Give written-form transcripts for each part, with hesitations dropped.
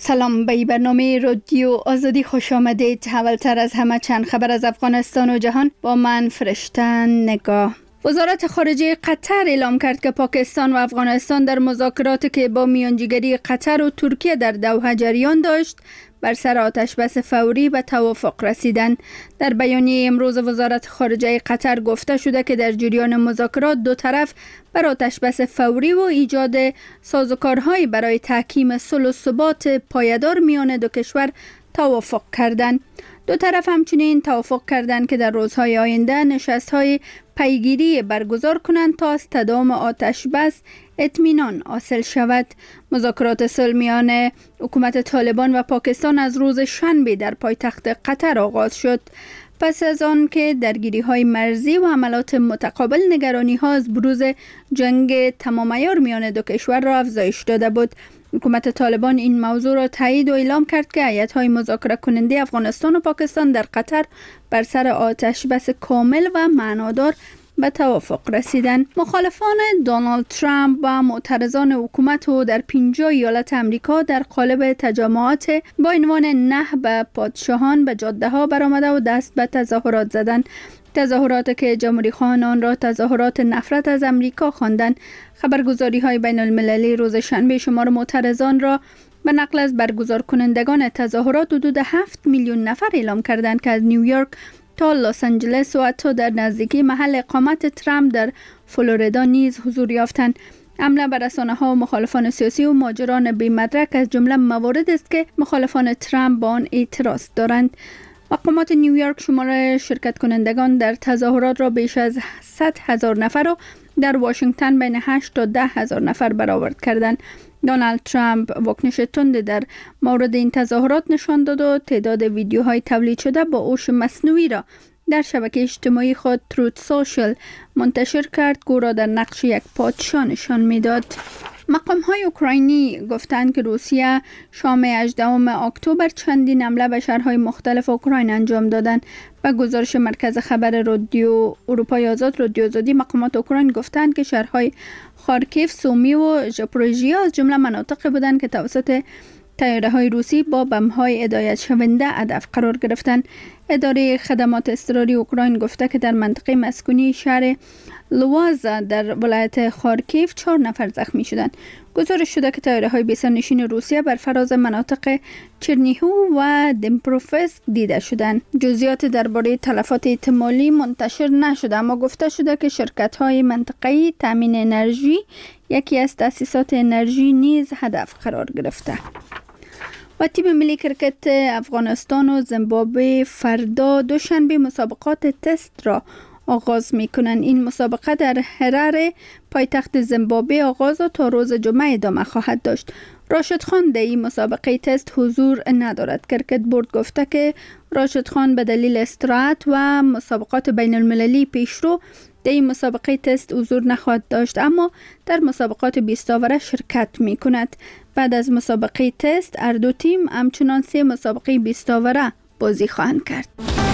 سلام، به برنامه رادیو آزادی خوش آمدید. اولتر از همه چند خبر از افغانستان و جهان با من فرشته نگاه. وزارت خارجه قطر اعلام کرد که پاکستان و افغانستان در مذاکراتی که با میانجیگری قطر و ترکیه در دوحه جریان داشت بر سر آتشبس فوری به توافق رسیدند. در بیانیه امروز وزارت خارجه قطر گفته شده که در جریان مذاکرات دو طرف بر آتشبس فوری و ایجاد سازوکارهایی برای تحکیم صلح و ثبات پایدار میان دو کشور توافق کردند. دو طرف همچنین توافق کردند که در روزهای آینده نشست‌های پیگیری برگزار کنند تا از تداوم آتش بس اطمینان حاصل شود. مذاکرات صلح میان حکومت طالبان و پاکستان از روز شنبه در پایتخت قطر آغاز شد. پس از آن که درگیری‌های مرزی و حملات متقابل نگرانی‌ها از بروز جنگ تمام عیار میان دو کشور را افزایش داده بود. حکومت طالبان این موضوع را تایید و اعلام کرد که هیئت‌های مذاکره کننده افغانستان و پاکستان در قطر بر سر آتش بس کامل و معنادار به توافق رسیدند. مخالفان دونالد ترامپ و معترضان حکومت و در 50 ایالت امریکا در قالب تجمعات با عنوان نه به پادشاهان به جاده‌ها برآمده و دست به تظاهرات زدند. تظاهرات که جمهوری خواهان آن را تظاهرات نفرت از امریکا خواندند. خبرگزاری‌های بین المللی روز شنبه شمار معترضان را به نقل از برگزار کنندگان تظاهرات حدود 7 میلیون نفر اعلام کردند که از نیویورک تا لس آنجلس و حتی در نزدیکی محل اقامت ترامپ در فلوریدا نیز حضور یافتند. حمله بر رسانه‌ها و مخالفان سیاسی و مهاجران بی مدرک از جمله موارد است که مخالفان ترامپ با آن اعتراض دارند. مقامات نیویورک شمار شرکت کنندگان در تظاهرات را بیش از 100,000 نفر و در واشنگتن بین 8 تا 10,000 نفر برآورد کردند. دونالد ترامپ واکنش تند در مورد این تظاهرات نشان داد و تعداد ویدیوهای تولید شده با هوش مصنوعی را در شبکه اجتماعی خود تروت سوشل منتشر کرد که او را در نقش یک پادشاه نشان میداد. مقام‌های اوکراینی گفتند که روسیه شام 18 اکتبر چندین حمله به شهرهای مختلف اوکراین انجام دادند. به گزارش مرکز خبر رادیو اروپای آزاد رادیو آزادی، مقامات اوکراین گفتند که شهرهای خارکیف، سومی و ژاپوروژیا از جمله مناطقی بودند که توسط طیاره‌های روسی با بمب‌های هدایت شونده هدف قرار گرفتند. اداره خدمات اضطراری اوکراین گفته که در منطقه مسکونی شهر لوازا در ولایت خارکیف 4 نفر زخمی شدند. گزارش شده که طیاره‌های بی‌سرنشین روسیه بر فراز مناطق چرنیهو و دنپروفسک دیده شدند. جزئیات درباره تلفات احتمالی منتشر نشده، اما گفته شده که شرکت‌های منطقه‌ای تامین انرژی، یکی از تأسیسات انرژی، نیز هدف قرار گرفته. و تیم ملی کرکت افغانستان و زیمبابوه فردا دوشنبه مسابقات تست را آغاز می‌کنند. این مسابقه در هراره پایتخت زیمبابوه آغاز و تا روز جمعه ادامه خواهد داشت. راشد خان در این مسابقه تست حضور ندارد. کرکت بورد گفته که راشد خان به دلیل استراحت و مسابقات بین المللی پیشرو در این مسابقه تست حضور نخواهد داشت، اما در مسابقات 20 آوره شرکت می کند. بعد از مسابقه تست هر دو تیم همچنان 3 مسابقه 20 آوره بازی خواهند کرد.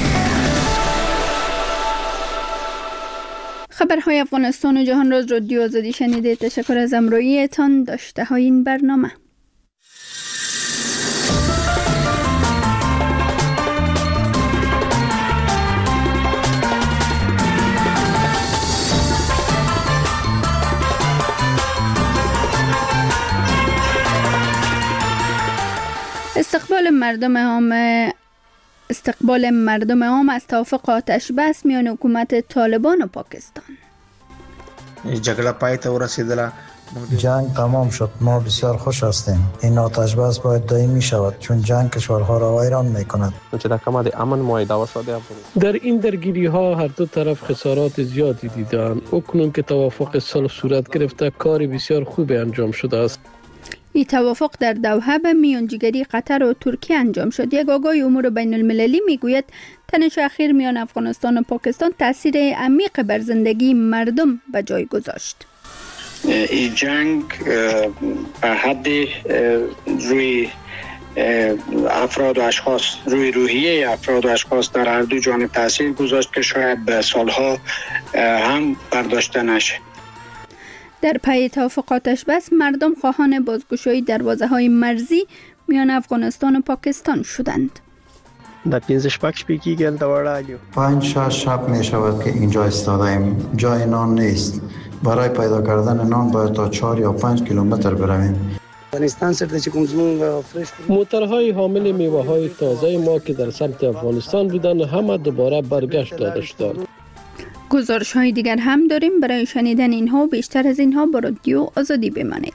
خبرهای افغانستان و جهان را رادیو آزادی شنیده. تشکر از همراهیتان. داشته های این برنامه. استقبال مردم عام از توافق آتش بس میان حکومت طالبان و پاکستان. جګړه پای ته ورسیدله. جنگ تمام شد. ما بسیار خوش هستیم. این آتش بس باید دائمی شود چون جنگ کشورها را ویران می‌کند. در این درگیری‌ها هر دو طرف خسارات زیادی دیدند. اکنون که توافق صلح صورت گرفته کار بسیار خوب انجام شده است. این توافق در دوحه به میانجیگری قطر و ترکیه انجام شد. یک آگاه امور بین المللی میگوید تنش اخیر میان افغانستان و پاکستان تاثیر عمیق بر زندگی مردم به جای گذاشت. این جنگ به حد روی افراد و اشخاص، روی روحیه افراد و اشخاص در هر دو جانب تاثیر گذاشت که شاید به سالها هم برداشته نشه. در پی توافق آتش بس مردم خواهان بازگشایی دروازه‌های مرزی میان افغانستان و پاکستان شدند. در 5-6 پیکی گل دوارایو 5-6 شب می شود که اینجا ایستاده ایم. جای نان نیست. برای پیدا کردن نان باید تا 4 یا 5 کیلومتر برویم. موترهای حامل میوه‌های تازه ما که در سمت افغانستان بودند همه دوباره برگشت داده شدند. گزارش های دیگر هم داریم. برای شنیدن اینها و بیشتر از اینها با رادیو آزادی بمانید.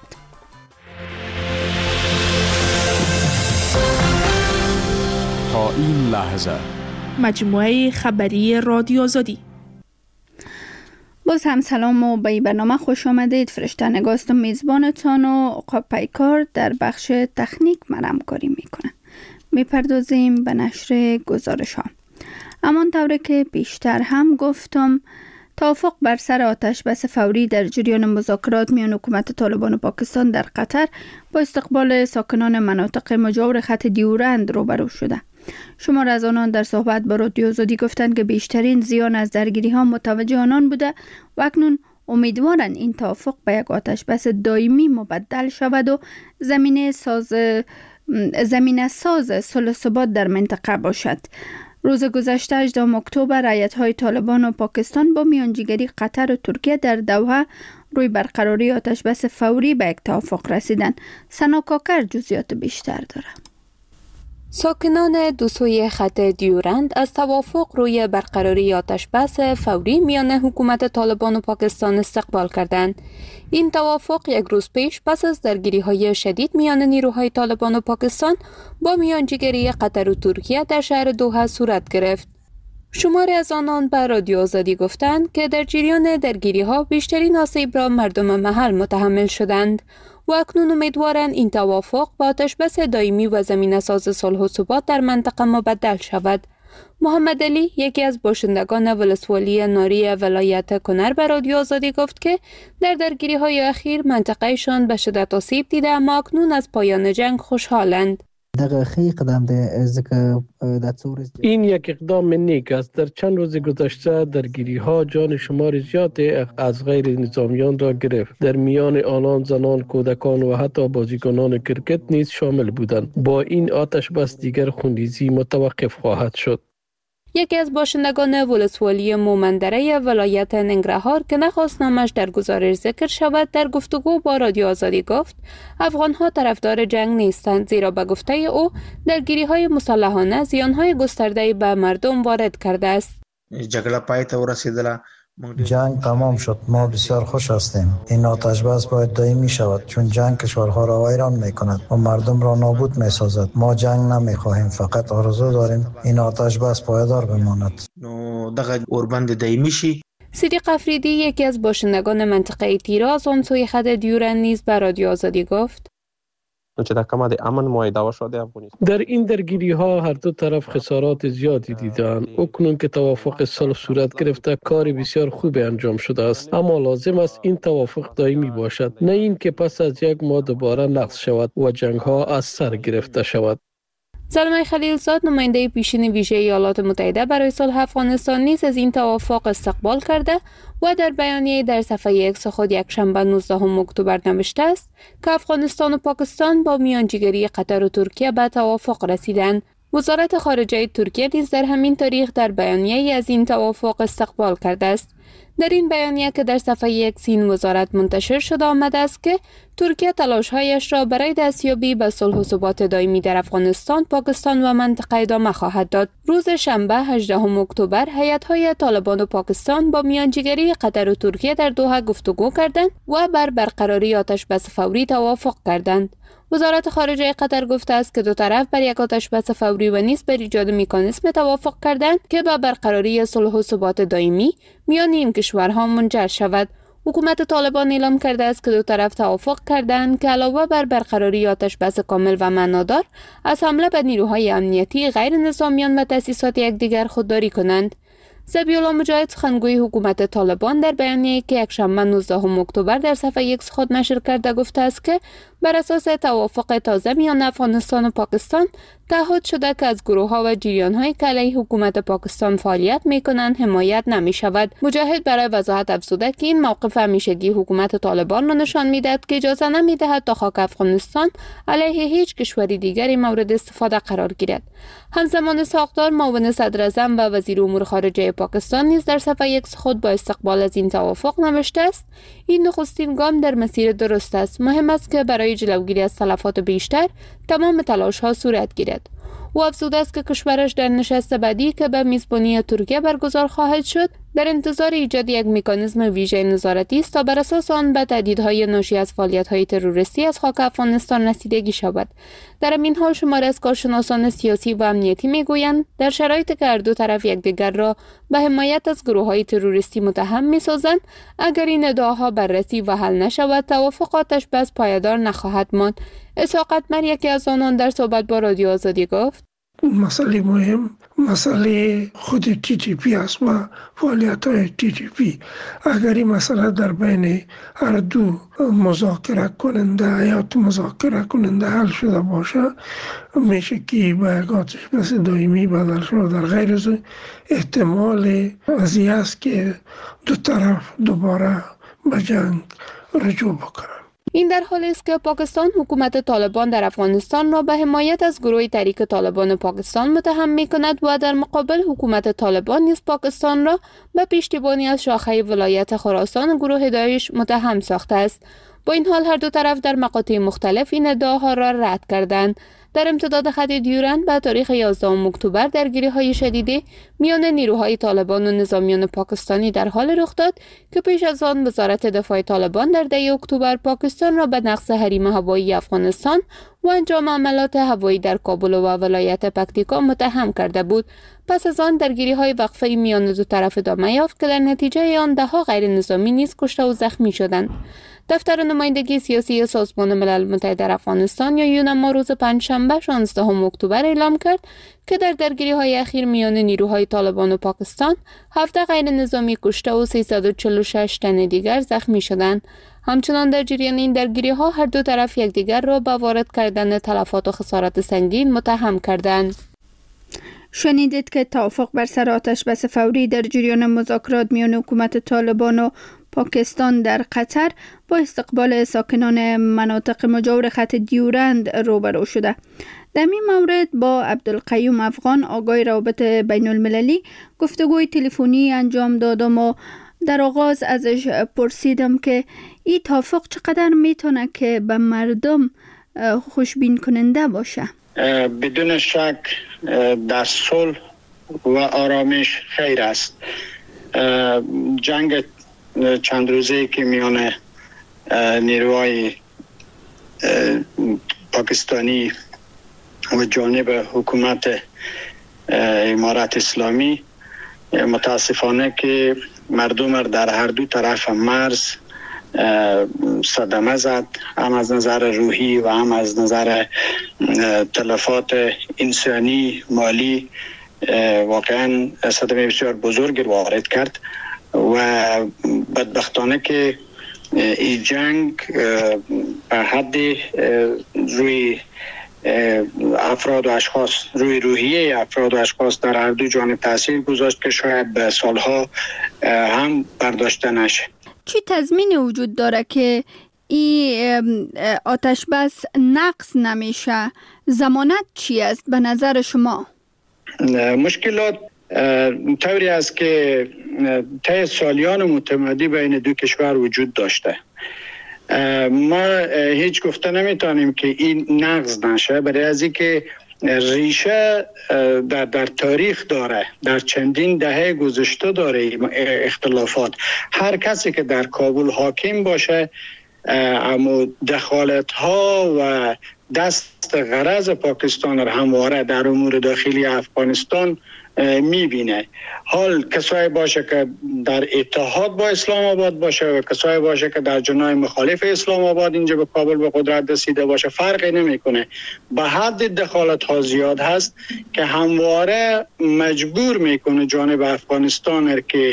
تا این لحظه مجموعه خبری رادیو آزادی. باز هم سلام و به این برنامه خوش آمدید. فرشته نگاست میزبانتان و عقاب پیکار در بخش تکنیک من همکاری میکنه. میپردازیم به نشر گزارش ها. امان طوری که بیشتر هم گفتم، توافق بر سر آتش بس فوری در جریان مذاکرات میان حکومت طالبان و پاکستان در قطر با استقبال ساکنان مناطق مجاور خط دیورند روبرو شده. شمار از آنان در صحبت با رادیو آزادی گفتند که بیشترین زیان از درگیری ها متوجه آنان بوده و اکنون امیدوارند این توافق به یک آتش بس دائمی مبدل شود و زمینه ساز صلح و ثبات در منطقه باشد. روز گذشته 18 اکتبر رایت‌های طالبان و پاکستان با میانجیگری قطر و ترکیه در دوحه روی برقراری آتش بس فوری به یک توافق رسیدند. سنا کاکر جزئیات بیشتر دارد. ساکنان دو سوی خط دیورند از توافق روی برقراری آتش بس فوری میان حکومت طالبان و پاکستان استقبال کردند. این توافق یک روز پیش پس از درگیری‌های شدید میان نیروهای طالبان و پاکستان با میانجیگری قطر و ترکیه در شهر دوحه صورت گرفت. شماری از آنان به رادیو آزادی گفتند که در جریان درگیری‌ها بیشترین آسیب را مردم محل متحمل شدند و اکنون امیدوارند این توافق با آتش‌بس دائمی و زمینه‌ساز صلح و ثبات در منطقه مبدل شود. محمد علی، یکی از باشندگان ولسوالی ناری ولایت کنر، به رادیو آزادی گفت که در درگیری‌های اخیر منطقه‌شان به شدت آسیب دیده اما اکنون از پایان جنگ خوشحالند. این یک اقدام نیک است. در چند روز گذشته درگیری ها جان شمار زیادی از غیر نظامیان را گرفت. در میان آنان زنان، کودکان و حتی بازیکنان کرکت نیز شامل بودند. با این آتش بس دیگر خونریزی متوقف خواهد شد. یکی از باشندگان ولسوالی مومندره ولایت ننگرهار که نخواست نامش در گزارش ذکر شود در گفتگو با رادیو آزادی گفت افغانها طرفدار جنگ نیستند، زیرا به گفته او درگیری‌های مسلحانه زیان‌های گسترده‌ای به مردم وارد کرده است. جګړه پای ته ورسېدله. جنگ تمام شد. ما بسیار خوش هستیم. این آتش بس باید دائمی شود چون جنگ کشورها را ویران می کند و مردم را نابود می سازد. ما جنگ نمی خواهیم، فقط آرزو داریم این آتش بس پایدار بماند. نو دغه اوربند دائمی شي. صدیق افریدی، یکی از باشندگان منطقه تیراز آن سوی خط دیورند نیز به رادیو آزادی گفت در این درگیری ها هر دو طرف خسارات زیادی دیدند. اکنون که توافق صلح صورت گرفته کار بسیار خوبی انجام شده است، اما لازم است این توافق دائمی باشد، نه این که پس از یک ماه دوباره نقض شود و جنگ ها از سر گرفته شود. زلمه خلیلزاد، نماینده پیشین ویژه ایالات متحده برای صلح افغانستان نیز از این توافق استقبال کرده و در بیانیه در صفحه اکس خود یکشنبه 19 اکتبر نوشته است که افغانستان و پاکستان با میانجیگری قطر و ترکیه به توافق رسیدند. وزارت خارجه ترکیه نیز در همین تاریخ در بیانیه از این توافق استقبال کرده است. در این بیانیه که در صفحه اکس این وزارت منتشر شده آمده است که ترکیه تلاش‌هایش را برای دستیابی به صلح و ثبات دائمی در افغانستان، پاکستان و منطقه ادامه خواهد داد. روز شنبه 18 اکتبر هیئت‌های طالبان و پاکستان با میانجیگری قطر و ترکیه در دوحه گفتگو کردند و بر برقراری آتش بس فوری توافق کردند. وزارت خارجه قطر گفته است که دو طرف بر یک آتش بس فوری و نیز بر ایجاد مکانیزم توافق کردند که به برقراری صلح و ثبات دائمی میان این کشورها منجر شود. حکومت طالبان اعلام کرده است که دو طرف توافق کردند که علاوه بر برقراری آتش بس کامل و معنادار از حمله به نیروهای امنیتی، غیر نظامیان و تأسیسات یکدیگر خودداری کنند. ذبیح‌الله مجاهد، سخنگوی حکومت طالبان، در بیانیه‌ای که یکشنبه 19 اکتبر در صفحه اکس خود نشر کرده گفته است که بر اساس توافق تازه میان افغانستان و پاکستان تعهد شده که از گروه ها و جریان های که علیه حکومت پاکستان فعالیت می کنند حمایت نمی شود. مجاهد برای وضاحت افزوده که این موقف همیشگی حکومت طالبان را نشان می دهد که اجازه نمی دهد تا خاک افغانستان علیه هیچ کشوری دیگری مورد استفاده قرار گیرد. همزمان ساقدار معاون صدر اعظم و وزیر امور خارجه پاکستان نیز در صفحه ایکس خود با استقبال از این توافق نوشته است: این نخستین گام در مسیر درست است. مهم است که برای جلوگیری از تلفات بیشتر تمام تلاش ها صورت گیرد. او افزوده است که کشورش در نشست بعدی که به میزبانی ترکیه برگزار خواهد شد در انتظار ایجاد یک مکانیزم ویژه نظارتی است تا بر اساس آن به تهدیدهای ناشی از فعالیت‌های تروریستی از خاک افغانستان رسیدگی شود. در این حال شماری از کارشناسان سیاسی و امنیتی میگویند در شرایطی که هر دو طرف یکدیگر را به حمایت از گروه‌های تروریستی متهم می‌سازند، اگر این ادعاها بررسی و حل نشود توافق آتش بس پایدار نخواهد ماند. اسحاق اتمر یکی از آنان در صحبت با رادیو آزادی گفت: مسئله مهم مسئله خود TTP است و فعالیت‌های TTP. اگر این مسئله در بین هر دو مذاکره کننده حل شده باشه، میشه که به یک آتش بس دائمی بدل شده. در غیر از احتمال از این است که دو طرف دوباره به جنگ رجوع بکنن. این در حالی است که پاکستان حکومت طالبان در افغانستان را به حمایت از گروه تحریک طالبان پاکستان متهم می‌کند و در مقابل حکومت طالبان نیز پاکستان را به پشتیبانی از شاخه ولایت خراسان گروه داعش متهم ساخته است. با این حال هر دو طرف در مقاطع مختلف این ادعاها را رد کردند. در امتداد خط دیورند به تاریخ 11 اکتبر درگیری‌های شدیدی میان نیروهای طالبان و نظامیان پاکستانی در حال رخ داد که پیش از آن وزارت دفاع طالبان در 10 اکتبر پاکستان را به نقض حریم هوایی افغانستان و انجام عملیات هوایی در کابل و ولایت پکتیکا متهم کرده بود. پس از آن درگیری‌های وقفه میان دو طرف ادامه یافت که در نتیجه آن ده‌ها غیر نظامی نیز کشته و زخمی شدند. دفتر نمایندگی سیاسی سازمان ملل متحد در افغانستان یا یونما روز پنجشنبه 16 اکتبر اعلام کرد که در درگیری‌های اخیر میان نیروهای طالبان و پاکستان 17 غیر نظامی کشته و 346 تن دیگر زخمی شدند. همچنان در جریان این درگیری‌ها هر دو طرف یکدیگر را به وارد کردن تلفات و خسارات سنگین متهم کردند. شنیدید که توافق بر سر آتش بس فوری در جریان مذاکرات میان حکومت طالبان و پاکستان در قطر با استقبال ساکنان مناطق مجاور خط دیورند روبرو شده. در این مورد با عبدالقیوم افغان آقای روابط بین المللی گفتگوی تلفنی انجام دادم و در آغاز ازش پرسیدم که این توافق چقدر میتونه که به مردم خوشبین کننده باشه. بدون شک در صلح و آرامش خیر است. جنگ چند روزه که میان نیروهای پاکستانی و جانب حکومت امارت اسلامی متاسفانه که مردم در هر دو طرف مرز صدمه زد، هم از نظر روحی و هم از نظر تلفات انسانی مالی. واقعا صدمه بسیار بزرگ وارد کرد و بدبختانه که این جنگ به حد روی افراد و اشخاص، روی روحیه افراد و اشخاص در هر دو جانب تاثیر گذاشت که شاید به سالها هم برداشته نشه. چی تضمین وجود داره که این آتش بس نقض نمیشه؟ ضمانت چی است به نظر شما؟ مشکلات طوری است که طی سالیان متمادی بین دو کشور وجود داشته. ما هیچ گفته نمیتونیم که این نقض نشه، برای از اینکه ریشه در تاریخ داره، در چندین دهه گذشته داره اختلافات. هر کسی که در کابل حاکم باشه اما دخالت ها و دست غرض پاکستان را همواره در امور داخلی افغانستان میبینه. حال کسایی باشه که در اتحاد با اسلام آباد باشه و کسایی باشه که در جناح مخالف اسلام آباد اینجا به کابل به قدرت رسیده باشه فرقی نمیکنه. به حد دخالت ها زیاد هست که همواره مجبور میکنه جانب افغانستان که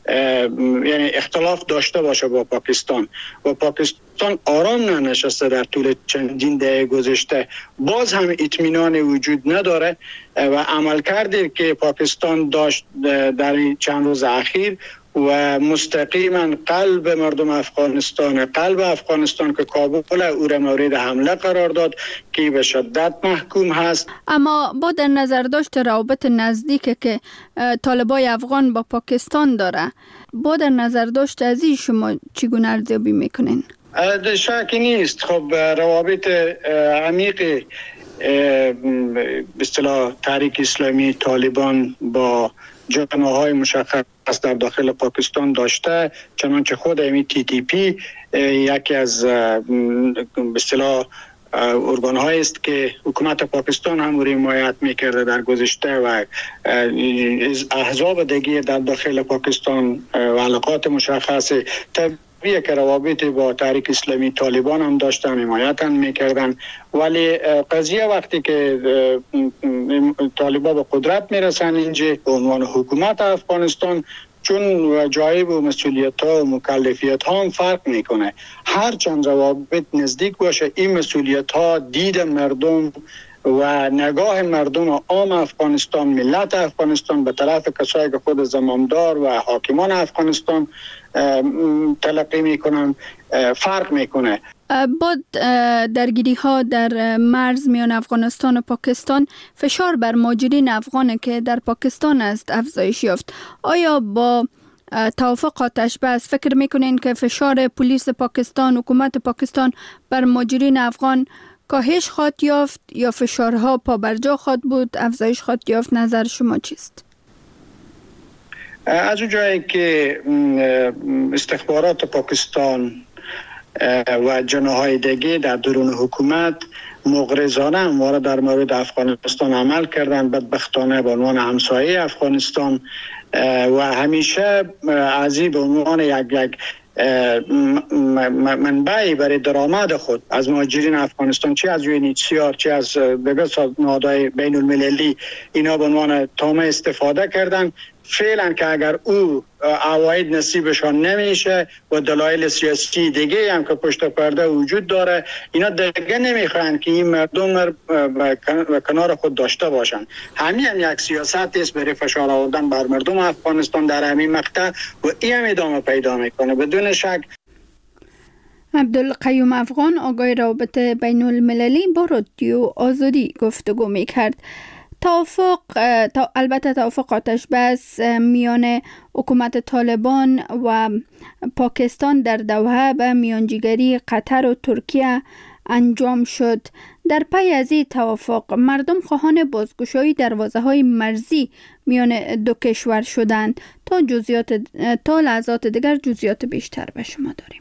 یعنی اختلاف داشته باشه با پاکستان و پاکستان آرام ننشسته در طول چندین دهه گذشته، باز هم اطمینان وجود نداره و عملکردی که پاکستان داشت در این چند روز اخیر و مستقیما قلب مردم افغانستان که کابل او را مورد حمله قرار داد که به شدت محکوم هست. اما با در نظر داشت روابط نزدیک که طالبای افغان با پاکستان داره، با در نظر داشت از این شما چگونه ارزیابی میکنین؟ شکی نیست. خب روابط عمیق به اصطلاح تحریک اسلامی طالبان با جناح‌های مشخص در داخل پاکستان داشته، چنانچه خود امی TTP یکی از به اصطلاح ارگان‌هایی است که حکومت پاکستان هم رو حمایت می‌کرده در گذشته و احزاب دیگه در داخل پاکستان و علاقات مشخص طبیعیه که روابط با تحریک اسلامی طالبان هم داشتن، حمایت هم می‌کردن. ولی قضیه وقتی که طالبان به قدرت میرسن اینجا به عنوان حکومت افغانستان، چون جایب و مسئولیت ها و مکلفیت ها هم فرق میکنه، هر چند روابط نزدیک باشه این مسئولیت ها دید مردم و نگاه مردم عام افغانستان، ملت افغانستان به طرف کسایی که خود زمامدار و حاکمان افغانستان تلقی میکنن فرق میکنه. با درگیری ها در مرز میان افغانستان و پاکستان، فشار بر مهاجرین افغان که در پاکستان است افزایش یافت. آیا با توافق آتش بس فکر میکنین که فشار پلیس پاکستان، حکومت پاکستان بر مهاجرین افغان کاهش خواهد یافت یا فشارها پابرجا خواهد بود، افزایش خواهد یافت؟ نظر شما چیست؟ از اون جایی که استخبارات پاکستان و جناح‌های دیگه در درون حکومت مغرضانه همواره در مورد افغانستان عمل کردن، بدبختانه به عنوان همسایه افغانستان و همیشه از این به عنوان یک منبعی برای درآمد خود از مهاجرین افغانستان، چه از UNHCR چه از دیگر نهادهای بین المللی، اینا به عنوان تامه استفاده کردن. فعلا که اگر او عواید نصیبشان نمیشه و دلایل سیاسی دیگه هم که پشت پرده وجود داره، اینا دیگه نمیخواهند که این مردم و کنار خود داشته باشن. همین هم یک سیاست است برای فشار آوردن بر مردم افغانستان در همین مقطع و این هم ادامه پیدا میکنه بدون شک. عبدالقیوم افغان، آقای روابط بین المللی، با رادیو آزادی گفتگو میکرد. البته توافق آتش بس میان حکومت طالبان و پاکستان در دوحه به میانجیگری قطر و ترکیه انجام شد. در پی از این توافق مردم خواهان بازگشایی دروازه‌های مرزی میان دو کشور شدند. تا لحظات دیگر جزئیات بیشتر به شما داریم.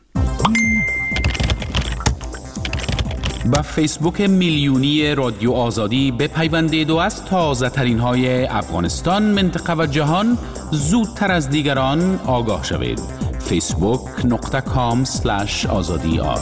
با فیسبوک میلیونی رادیو آزادی بپیوندید و از تازه ترین های افغانستان، منطقه و جهان زودتر از دیگران آگاه شوید. facebook.com/azadiar.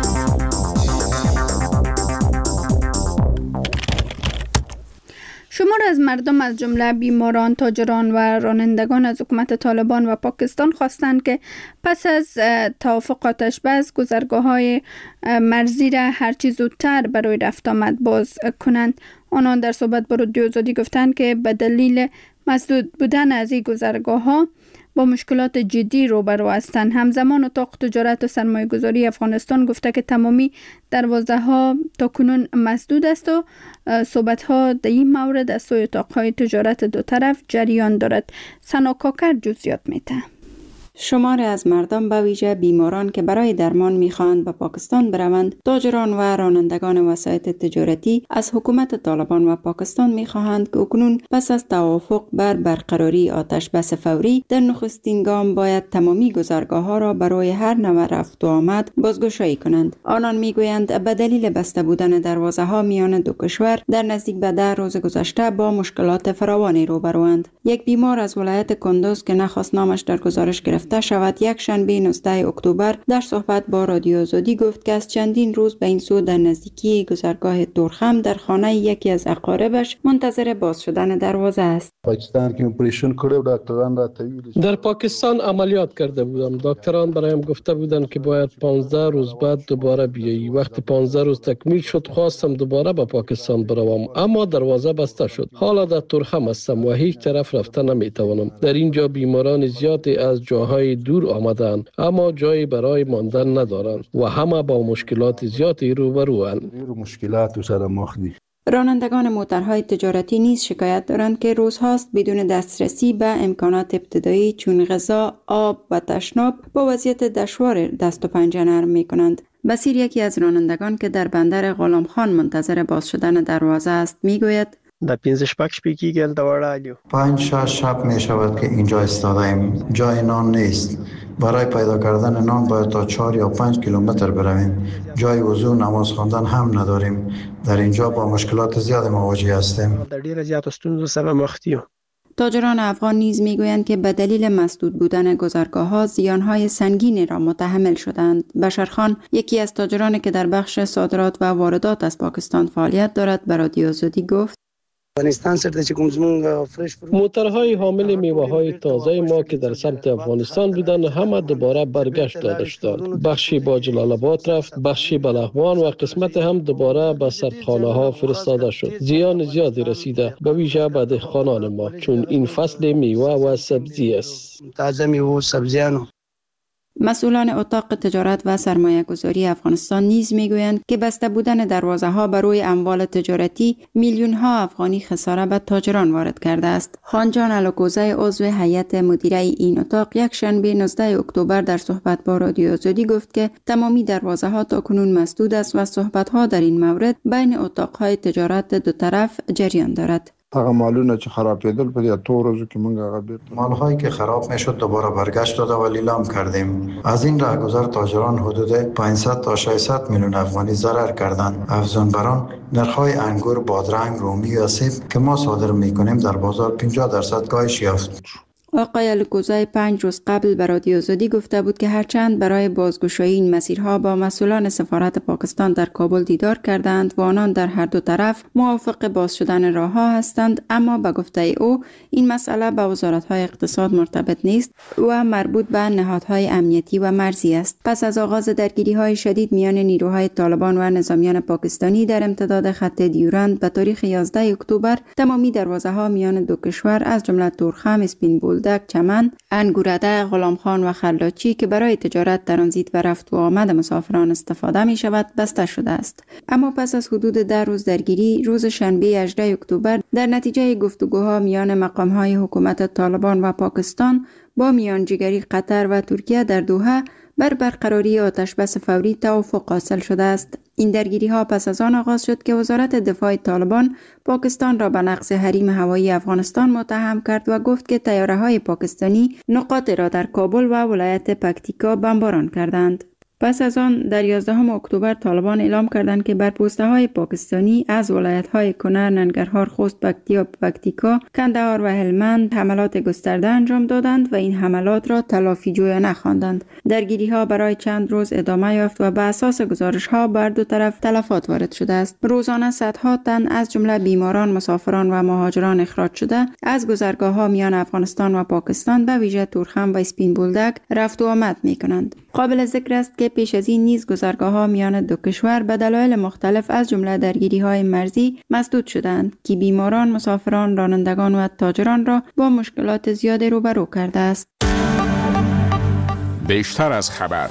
شمار از مردم از جمله بیماران، تاجران و رانندگان از حکومت طالبان و پاکستان خواستند که پس از توافق آتش بس گذرگاه‌های مرزی را هرچی زودتر برای رفت آمد باز کنند. آنان در صحبت با رادیو آزادی گفتند که به دلیل مسدود بودن از این گذرگاه‌ها با مشکلات جدی روبرو هستند. همزمان اتاق تجارت و سرمایه گذاری افغانستان گفته که تمامی دروازه‌ها تا کنون مسدود است و صحبت‌ها در این مورد از سوی اتاق‌های تجارت دو طرف جریان دارد. سنا کاکر جزئیات می‌ده. شمار از مردم به ویژه بیماران که برای درمان می‌خواهند به پاکستان بروند، تاجران و رانندگان وسایط تجارتی از حکومت طالبان و پاکستان می‌خواهند که اکنون پس از توافق بر برقراری آتش بس فوری در نخستین گام باید تمامی گذرگاه‌ها را برای هر نوع رفت و آمد بازگشایی کنند. آنان می‌گویند به دلیل بسته بودن دروازه‌ها میان دو کشور در نزدیک به 10 روز گذشته با مشکلات فراوانی روبروند. یک بیمار از ولایت کندوز که نخواست نامش در گزارش گرفته گرفته شود. یک شنبه 19 اکتبر در صحبت با رادیو آزادی گفت که از چندین روز به این سو در نزدیکی گذرگاه تورخم در خانه یکی از اقاربش منتظر باز شدن دروازه است. در پاکستان عملیات کرده بودم. دکتران برایم گفته بودند که باید 15 روز بعد دوباره بیایی. وقتی 15 روز تکمیل شد خواستم دوباره به پاکستان بروم، اما دروازه بسته شد. حالا در تورخم هستم و هیچ طرف رفته نمیتوانم. در اینجا بیماران زیادی از جاهای دور آمدند اما جایی برای ماندن ندارند و همه با مشکلات زیادی روبروند. رانندگان موترهای تجارتی نیز شکایت دارند که روزهاست بدون دسترسی به امکانات ابتدایی چون غذا، آب و تشناب با وضعیت دشوار دست و پنجه نرم می کنند. بصیر یکی از رانندگان که در بندر غلام خان منتظر باز شدن دروازه است می گوید در 5-6 پیکی گل دواره آلیو 5-6 شب می شود که اینجا استاده ایم. جای نان نیست. برای پیدا کردن نان باید تا 4 یا 5 کیلومتر برویم. جای وضو، نماز خواندن هم نداریم. در اینجا با مشکلات زیاد مواجه هستیم. در ډیره زیات ستونزو سره مخ یو. تاجران افغان نیز میگویند که به دلیل مسدود بودن گذرگاه‌ها زیانهای سنگینی را متحمل شدند. بشرخان، یکی از تاجرانی که در بخش صادرات و واردات از پاکستان فعالیت دارد، به رادیو آزادی گفت: موترهای حامل میوه‌های تازه ما که در سمت افغانستان بودند همه دوباره برگشت داده شدند. بخشی با جلال آباد رفت، بخشی به لغمان و قسمت هم دوباره به سردخانه‌ها فرستاده شد. زیان زیادی رسیده به ویژه به دهقانان ما چون این فصل میوه و سبزی است. تازه میوه و سبزیانو. مسئولان اتاق تجارت و سرمایه گذاری افغانستان نیز میگویند که بسته بودن دروازه ها بر روی اموال تجارتی میلیون ها افغانی خساره به تاجران وارد کرده است. خانجان علاکوزی عضو هیئت مدیره این اتاق یک شنبه 19 اکتبر در صحبت با رادیو آزادی گفت که تمامی دروازه ها تاکنون مسدود است و صحبت ها در این مورد بین اتاق های تجارت دو طرف جریان دارد. هغه مالونه چې خرابېدل په دې ورځو کې موږ هغه بیرته مالهایی که خراب میشد دوباره برگشت داده و لیلام کردیم. از این راهگذر تاجران حدود 500 تا 600 میلیون افغانی ضرر کردند. افزون بر آن نرخ‌های انگور، بادرنگ، رومی و سیب که ما صادر می‌کنیم در بازار 50% کاهش یافت. آقای الکوزای 5 روز قبل به رادیو آزادی گفته بود که هرچند برای بازگشایی این مسیرها با مسئولان سفارت پاکستان در کابل دیدار کردند و آنان در هر دو طرف موافق باز شدن راهها هستند، اما به گفته او این مسئله به وزارت‌های اقتصاد مرتبط نیست و مربوط به نهادهای امنیتی و مرزی است. پس از آغاز درگیری‌های شدید میان نیروهای طالبان و نظامیان پاکستانی در امتداد خط دیورند به تاریخ 11 اکتبر تمامی دروازه‌ها میان دو کشور از جمله تورخم، اسپین بولدک، چمن، انگورده، غلام خان و خلاچی که برای تجارت، ترانزیت و رفت و آمد مسافران استفاده می شود بسته شده است. اما پس از حدود 10 روز درگیری، روز شنبه 18 اکتبر در نتیجه گفتگوها میان مقام‌های حکومت طالبان و پاکستان با میانجیگری قطر و ترکیه در دوحه بر برقراری آتشبس فوری توافق حاصل شده است. این درگیری ها پس از آن آغاز شد که وزارت دفاع طالبان پاکستان را به نقض حریم هوایی افغانستان متهم کرد و گفت که طیاره های پاکستانی نقاط را در کابل و ولایت پکتیکا بمباران کردند. پس از آن در 11 اکتبر طالبان اعلام کردند که بر پوسته های پاکستانی از ولایت های کنر، ننگرهار، خوست، پکتیکا، کندهار و هلمند حملات گسترده انجام دادند و این حملات را تلافی جویانه خواندند. درگیری ها برای چند روز ادامه یافت و به اساس گزارش ها بر دو طرف تلفات وارد شده است. روزانه صدها تن از جمله بیماران، مسافران و مهاجران اخراج شده از گذرگاه ها میان افغانستان و پاکستان به ویژه تورخم و اسپین بولدک رفت و آمد می کنند. قابل ذکر است که پیش از این نیز گذرگاه‌ها میان دو کشور به دلایل مختلف از جمله درگیری‌های مرزی مسدود شدند که بیماران، مسافران، رانندگان و تاجران را با مشکلات زیاد روبرو کرده است. بیشتر از خبر.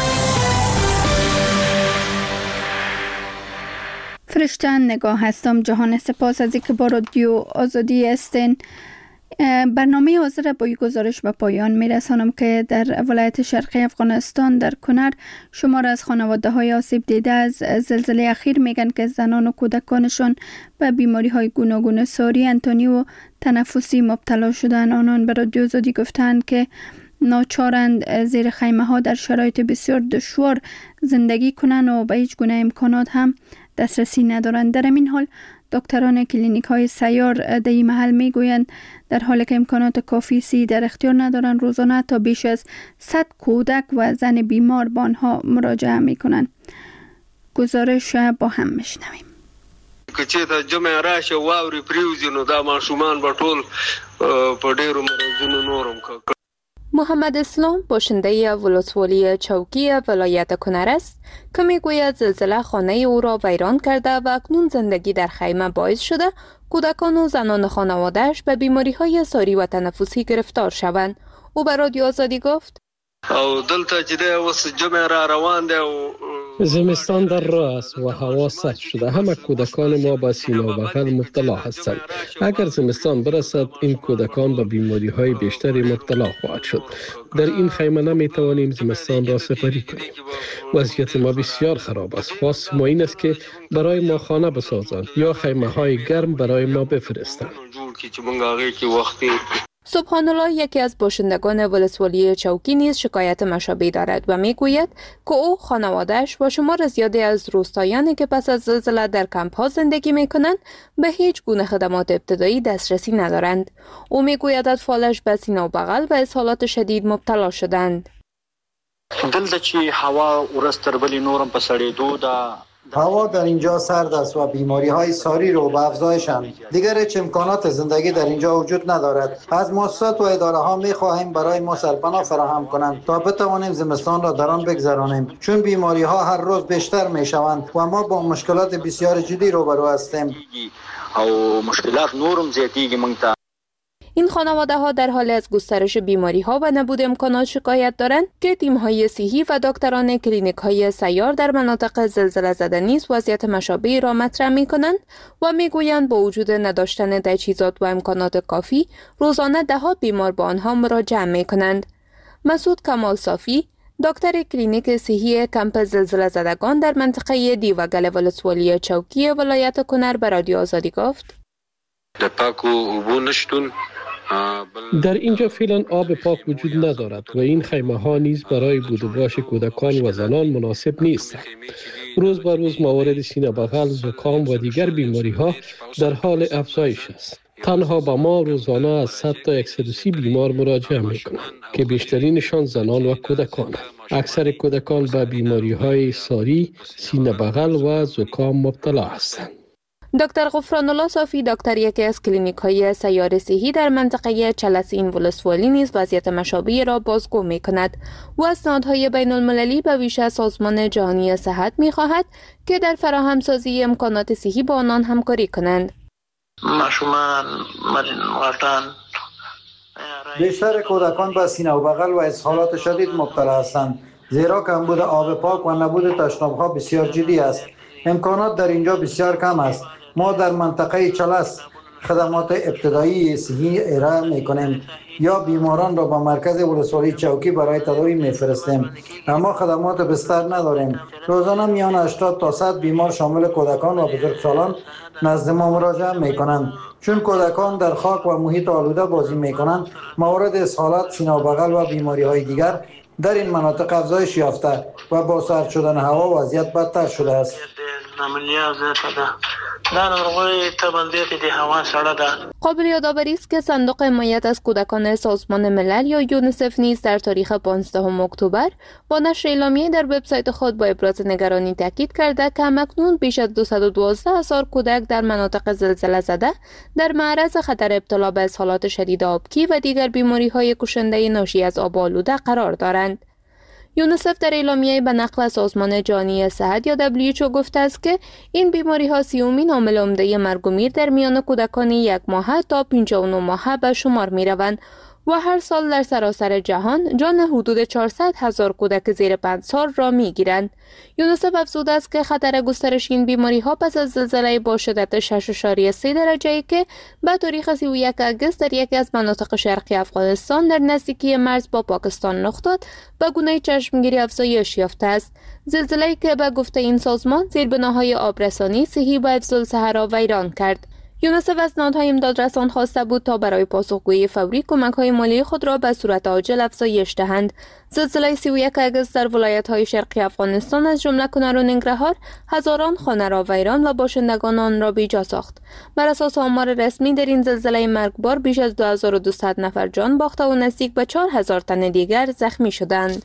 فرشته نگاه هستم. جهان سپاس از اینکه با رادیو آزادی هستین. برنامه حاضر با یک گزارش به پایان میرسانم که در ولایت شرقی افغانستان در کنر شمار از خانواده های آسیب دیده از زلزله اخیر میگن که زنان و کودکانشان به بیماری های گوناگون ساری، انتانی و تنفسی مبتلا شدن. آنان به رادیو آزادی گفتند که ناچارند زیر خیمه ها در شرایط بسیار دشوار زندگی کنند و به هیچ گونه امکانات هم دسترسی ندارند. در این حال دکتران کلینیک های سیار در این محل می گویند در حالی که امکانات کافی در اختیار ندارند روزانه تا بیش از 100 کودک و زن بیمار به آنها مراجعه می کنند. گزارش با هم میشنویم. کچې ته جمع راشه واوري پریوزي نو دا ماشومان به ټول په ډیرو مرضونو نورم کړ. محمد اسلام باشنده ولسوالی چوکی ولایت کنر است که میگوید زلزله خانه او را ویران کرده و اکنون زندگی در خیمه باعث شده کودکان و زنان خانواده‌اش به بیماری‌های ساری و تنفسی گرفتار شوند. او به رادیو آزادی گفت: او دلته چې د اوس جمع را روان دی او زمستان در راه است و هوا سرد شده. همه کودکان ما به سینه و بغل مبتلا هستند. اگر زمستان برسد این کودکان به بیماری‌های بیشتری مبتلا خواهد شد. در این خیمه نمی‌توانیم زمستان را سپری کنیم. وضعیت ما بسیار خراب است. خواست ما این است که برای ما خانه بسازند یا خیمه‌های گرم برای ما بفرستند. سبحان الله یکی از باشندگان ولسوالی چوکی نیز شکایت مشابه دارد و میگوید که او خانواده‌اش و شمار زیادی از روستایانی که پس از زلزله در کمپ‌ها زندگی میکنند به هیچ گونه خدمات ابتدایی دسترسی ندارند. او میگوید اطفالش به سینه و بغل و اسهالات شدید مبتلا شدند. دلته چې هوا ورځ تر بلې نورم په سړېدو ده. هوا در اینجا سرد است و بیماری های ساری رو به افزایشند. دیگر هیچ امکانات زندگی در اینجا وجود ندارد. از مؤسسات و اداره ها می خواهیم برای ما سرپناه فراهم کنند تا بتوانیم زمستان را در آن بگذرانیم، چون بیماری ها هر روز بیشتر می شوند و ما با مشکلات بسیار جدی روبرو هستیم. او مشکلات نورم زیاتیږي موږ ته. این خانواده ها در حال از گسترش بیماری ها و نبود امکانات شکایت دارند که تیم های صحی و دکتران کلینیک های سیار در مناطق زلزله زده نیز وضعیت مشابهی را مطرح می کنند و می گویند با وجود نداشتن تجهیزات و امکانات کافی روزانه دهها بیمار با آنها مراجعه می کنند. مسعود کمال صافی دکتر کلینیک صحی کمپ زلزله زدگان در منطقه دیوگل ولسوالی چوکی ولایت کنر به رادیو آزادی گفت: د پاکو اوبو نشتون در اینجا فعلا آب پاک وجود ندارد و این خیمه ها نیز برای بود و باش کودکان و زنان مناسب نیستند. روز به روز موارد سینه بغل، زکام و دیگر بیماری ها در حال افزایش است. تنها با ما روزانه از 100 تا 130 بیمار مراجعه میکنند که بیشترینشان زنان و کودکانند. اکثر کودکان به بیماری های ساری، سینه بغل و زکام مبتلا هستند. دکتر غفران الله صافی دکتر یکی از کلینیک های سیار صحی در منطقه چلسین ولسوالی نیز وضعیت مشابه را بازگو می کند و از نهادهای بین المللی به ویژه سازمان جهانی صحت می خواهد که در فراهمسازی امکانات صحی با آنان همکاری کنند. بیشتر کودکان به سینه و بغل و اسهالات شدید مبتلا هستند، زیرا کمبود آب پاک و نبود تشناب‌ها بسیار جدی است. امکانات در اینجا بسیار کم است. ما در منطقه چلس خدمات ابتدایی صحی ارائه می‌کنیم یا بیماران را به مرکز ولسوالی چوکی برای تداوی می‌فرستیم، اما خدمات بستر نداریم. روزانه میان 80 تا 100 بیمار شامل کودکان و بزرگسالان نزد ما مراجعه می‌کنند. چون کودکان در خاک و محیط آلوده بازی می‌کنند، موارد اسهالات، سینه و بغل و بیماری‌های دیگر در این مناطق افزایش یافته و با سرد شدن هوا وضعیت بدتر شده است. قابل یادآوری است که صندوق حمایت از کودکان سازمان ملل یا یونیسف نیز در تاریخ 15 اکتبر با نشر اعلامیه در وبسایت خود با ابراز نگرانی تاکید کرده که همکنون بیش از 212,000 کودک در مناطق زلزله زده در معرض خطر ابتلا به اسهالات شدید آبکی و دیگر بیماری‌های کشنده ناشی از آب آلوده قرار دارند. یونیسف در اعلامیه به نقل از سازمان جهانی صحت یا WHO گفته است که این بیماری‌ها 30مین عامل عمده مرگ و میر در میان کودکان 1 ماهه تا 59 ماهه به شمار می‌روند و هر سال در سراسر جهان جان حدود 400,000 کودک زیر 5 سال را می‌گیرند. یونیسف افزوده است که خطر گسترش این بیماری‌ها پس از زلزله با شدت 6.3 درجه که به تاریخ 31 آگوست در یکی از مناطق شرقی افغانستان در نزدیکی مرز با پاکستان رخ داد، به گونه چشمگیری افزایش یافته است. زلزله‌ای که به گفته این سازمان زیربناهای آبرسانی صحی و حفظ الصحرا ویران کرد. یونیسف از نهادهای امدادرسان خواسته بود تا برای پاسخگویی فوری کمک‌های مالی خود را به صورت عاجل افزایش دهند. زلزله 31 اگست در ولایت‌های شرقی افغانستان از جمله کنر و ننگرهار هزاران خانه را ویران و باشندگان آن را بیجا ساخت. بر اساس آمار رسمی در این زلزله مرگبار بیش از 2200 نفر جان باخته و نزدیک به 4000 تن دیگر زخمی شدند.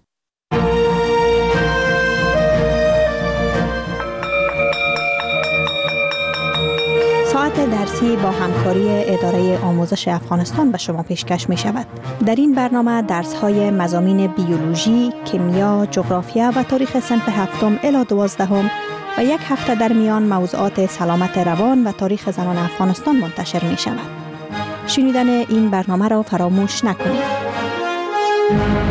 ساعت درسی با همکاری اداره آموزش افغانستان به شما پیشکش می شود. در این برنامه درس های مضامین بیولوژی، کیمیا، جغرافیا و تاریخ صنف 7 الی 12 و یک هفته در میان موضوعات سلامت روان و تاریخ زنان افغانستان منتشر می شود. شنیدن این برنامه را فراموش نکنید.